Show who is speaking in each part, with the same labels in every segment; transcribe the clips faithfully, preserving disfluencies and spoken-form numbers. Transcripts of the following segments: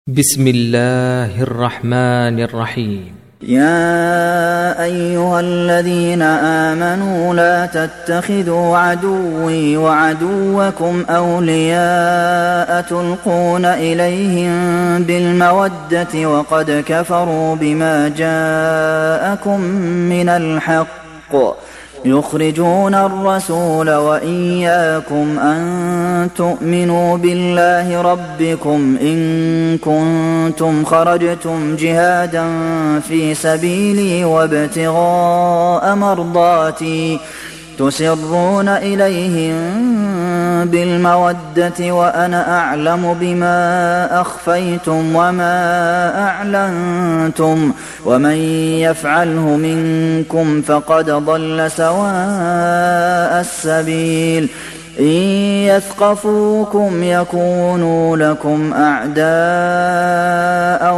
Speaker 1: بسم الله الرحمن الرحيم.
Speaker 2: يا أيها الذين آمنوا لا تتخذوا عدوي وعدوكم أولياء تلقون إليهم بالمودة وقد كفروا بما جاءكم من الحق يخرجون الرسول وإياكم أن تؤمنوا بالله ربكم إن كنتم خرجتم جهادا في سبيلي وابتغاء مرضاتي تسرون إليهم بالمودة وأنا أعلم بما أخفيتم وما أعلنتم ومن يفعله منكم فقد ضل سواء السبيل إن يثقفوكم يكونوا لكم أعداء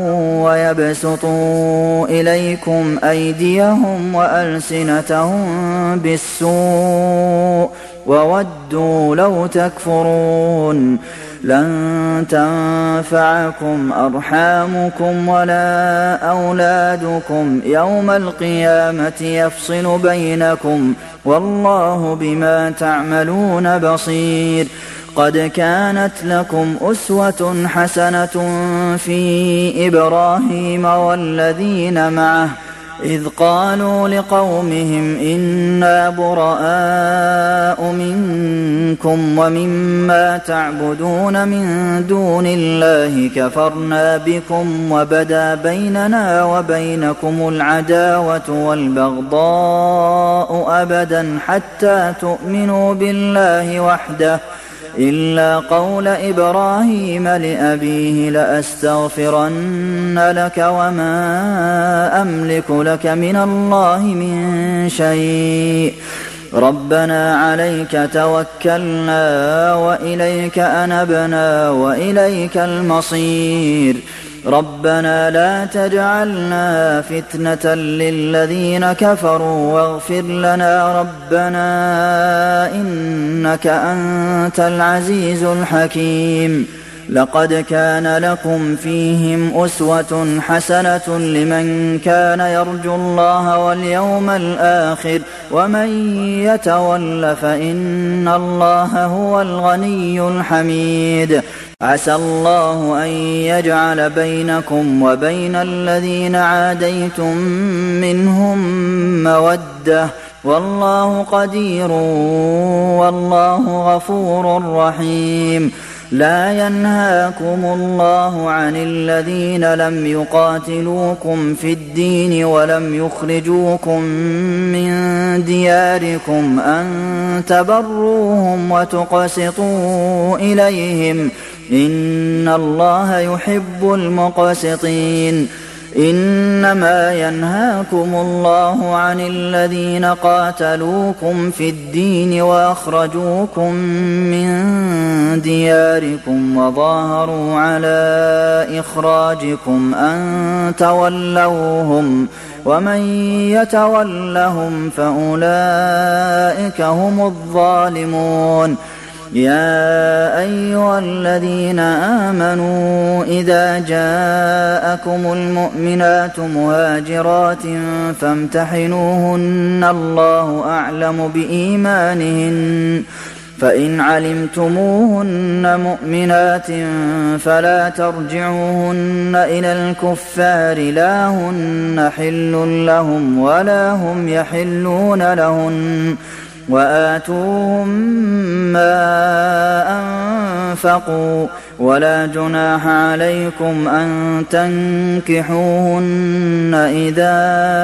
Speaker 2: ويبسطوا إليكم أيديهم وألسنتهم بالسوء وودوا لو تكفرون لن تنفعكم أرحامكم ولا أولادكم يوم القيامة يفصل بينكم والله بما تعملون بصير. قد كانت لكم أسوة حسنة في إبراهيم والذين معه إذ قالوا لقومهم إنا براء منكم ومما تعبدون من دون الله كفرنا بكم وبدا بيننا وبينكم العداوة والبغضاء أبدا حتى تؤمنوا بالله وحده إلا قول إبراهيم لأبيه لأستغفرن لك وما أملك لك من الله من شيء ربنا عليك توكلنا وإليك أنبنا وإليك المصير ربنا لا تجعلنا فتنة للذين كفروا واغفر لنا ربنا إنك أنت العزيز الحكيم. لقد كان لكم فيهم أسوة حسنة لمن كان يرجو الله واليوم الآخر ومن يتول فإن الله هو الغني الحميد. عسى الله أن يجعل بينكم وبين الذين عاديتم منهم مودة والله قدير والله غفور رحيم. لا ينهاكم الله عن الذين لم يقاتلوكم في الدين ولم يخرجوكم من دياركم أن تبروهم وتقسطوا إليهم إن الله يحب المقسطين. إنما ينهاكم الله عن الذين قاتلوكم في الدين وأخرجوكم من دياركم وظاهروا على إخراجكم أن تولوهم ومن يتولهم فأولئك هم الظالمون. يا أيها الذين آمنوا إذا جاءكم المؤمنات مهاجرات فامتحنوهن الله أعلم بإيمانهن فإن علمتموهن مؤمنات فلا ترجعوهن إلى الكفار لا هن حل لهم ولا هم يحلون لهن وآتوهم ما أنفقوا ولا جناح عليكم أن تنكحوهن إذا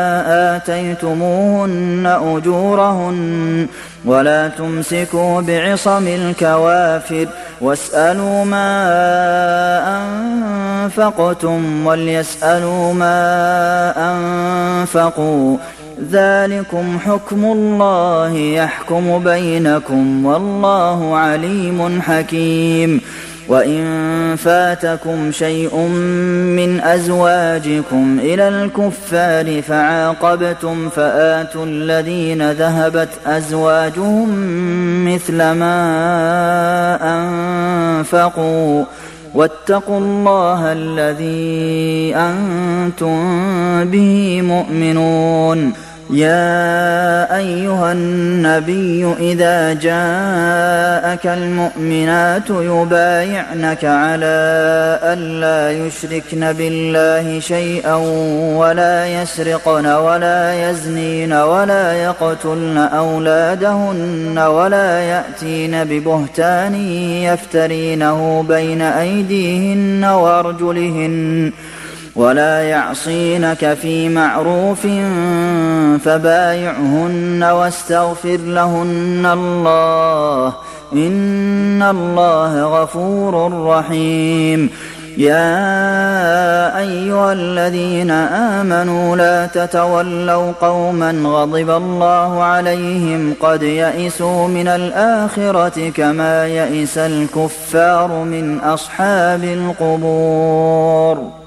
Speaker 2: آتيتموهن أجورهن ولا تمسكوا بعصم الكوافر واسألوا ما أنفقتم وليسألوا ما أنفقوا ذلكم حكم الله يحكم بينكم والله عليم حكيم. وإن فاتكم شيء من أزواجكم إلى الكفار فعاقبتم فآتوا الذين ذهبت أزواجهم مثل ما أنفقوا واتقوا الله الذي أنتم به مؤمنون. يا أيها النبي إذا جاءك المؤمنات يبايعنك على ألا يشركن بالله شيئا ولا يسرقن ولا يزنين ولا يقتلن أولادهن ولا يأتين ببهتان يفترينه بين أيديهن وأرجلهن ولا يعصينك في معروف فبايعهن واستغفر لهن الله إن الله غفور رحيم. يا أيها الذين آمنوا لا تتولوا قوما غضب الله عليهم قد يئسوا من الآخرة كما يئس الكفار من أصحاب القبور.